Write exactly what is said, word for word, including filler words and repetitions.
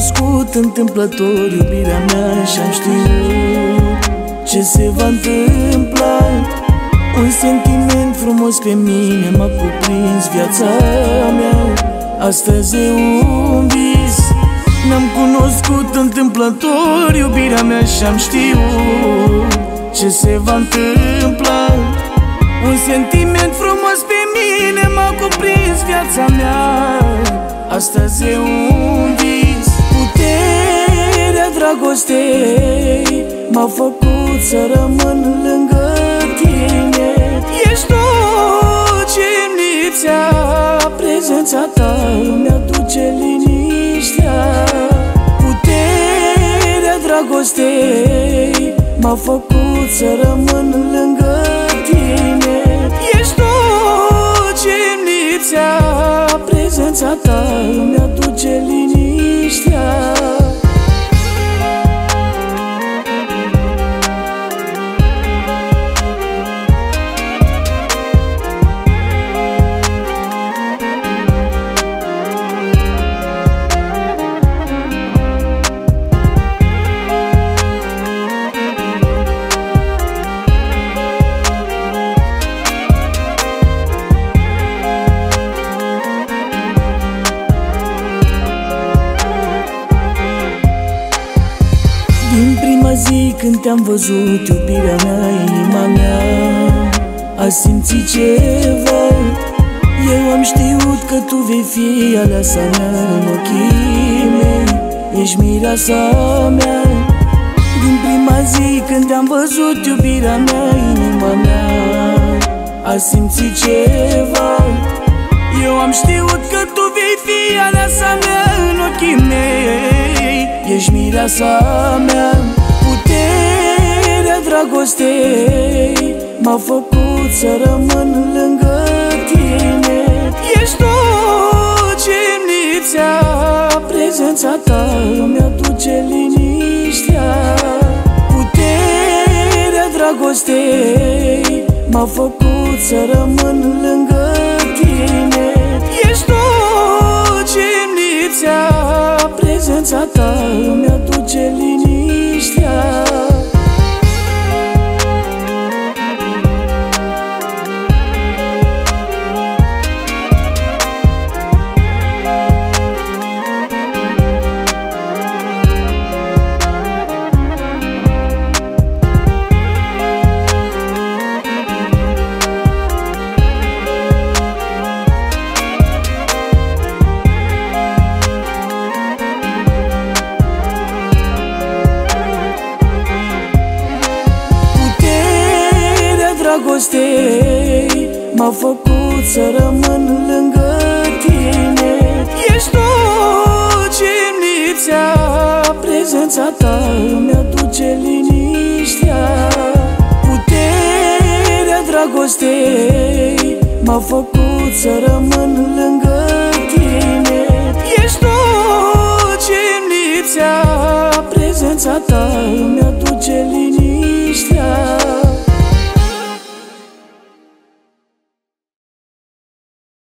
cunoscut întâmplător iubirea mea și-am știut ce se va întâmpla. Un sentiment frumos pe mine m-a cuprins viața mea. Astăzi e un vis. N-am cunoscut întâmplător iubirea mea și-am știut ce se va întâmpla. Un sentiment frumos pe mine m-a cuprins viața mea. Astăzi e un vis. Puterea dragostei m-a făcut să rămân lângă tine. Ești tot ce-mi lipsea, prezența ta îmi aduce liniștea. Puterea dragostei m-a făcut să rămân lângă tine. Ești tot ce-mi lipsea, prezența ta îmi aduce liniștea. Din prima zi când te-am văzut, iubirea mea, inima mea a simțit ceva. Eu am știut că tu vei fi aleasa mea. În ochii mei ești mireasa mea. Din prima zi când te-am văzut, iubirea mea, inima mea a simțit ceva. Eu am știut că tu vei fi aleasa mea. În ochii mei ești mireasa mea. Puterea dragostei m-a făcut să rămân lângă tine. Ești tot ce-mi lipsea, prezența ta îmi aduce liniștea. Puterea dragostei m-a făcut să rămân lângă tine. Ești tot ce-mi lipsea, prezența ta îmi aduce liniștea. Dragostei m-a făcut să rămân lângă tine. Ești tot ce-mi lipsea, prezența ta îmi aduce liniștea. Puterea dragostei m-a făcut să rămân lângă tine. Ești tot ce-mi lipsea, prezența ta îmi aduce liniștea.